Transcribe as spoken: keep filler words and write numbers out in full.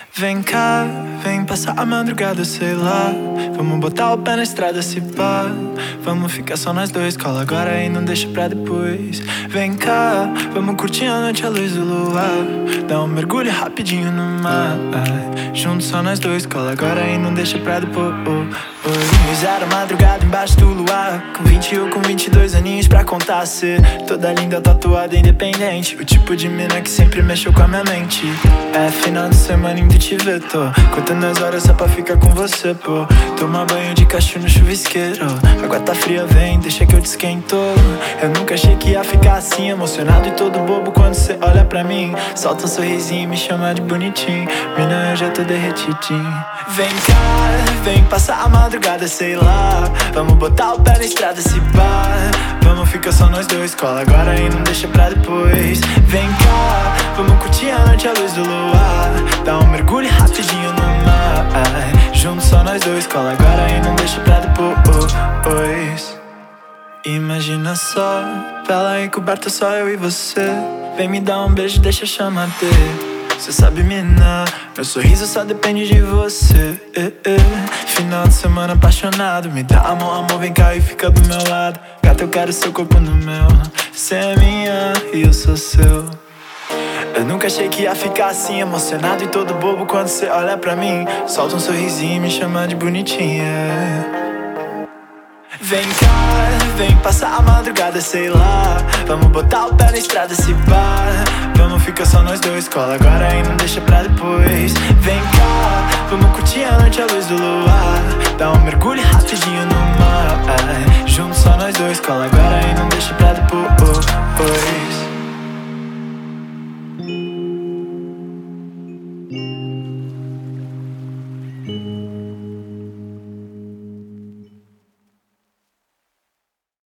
Vem cá, vem passar a madrugada, sei lá. Vamos botar o pé na estrada, se pá. Vamos ficar só nós dois, cola agora e não deixa pra depois. Vem cá, vamos curtir a noite à luz do luar. Dá um mergulho rapidinho no mar. Juntos só nós dois, cola agora e não deixa pra depois. Era madrugada embaixo do luar, com vinte ou com vinte e dois aninhos pra contar ser toda linda, tatuada, independente. O tipo de mina que sempre mexeu com a minha mente. É final de semana indo te ver, tô contando as horas só pra ficar com você, pô. Tomar banho de cacho no chuvisqueiro. Água tá fria, vem, deixa que eu te esquento. Eu nunca achei que ia ficar assim, emocionado e todo bobo quando cê olha pra mim. Solta um sorrisinho e me chama de bonitinho. Mina, eu já tô derretidinho. Vem cá, vem passar a madrugada, sei lá. Vamos botar o pé na estrada, se pá. Vamos ficar só nós dois, cola agora e não deixa pra depois. Vem cá, vamos curtir a noite à luz do luar. Dá um mergulho rapidinho no mar. Juntos só nós dois, cola agora e não deixa pra depois. Imagina só, vela encoberta, só eu e você. Vem me dar um beijo, deixa a chama arder. Cê sabe, mina, meu sorriso só depende de você. eh, eh. Final de semana apaixonado, me dá a mão, amor, vem cá e fica do meu lado. Gata, eu quero seu corpo no meu. Cê é minha e eu sou seu. Eu nunca achei que ia ficar assim, emocionado e todo bobo quando cê olha pra mim. Solta um sorrisinho e me chama de bonitinha. Vem cá, vem passar a madrugada, sei lá. Vamos botar o pé na estrada, se pá. Vamos ficar só nós dois, cola agora e não deixa pra depois. Vem cá, vamos curtir a noite à luz do luar. Dá um mergulho rapidinho no mar. Juntos só nós dois, cola agora e não deixa pra depois.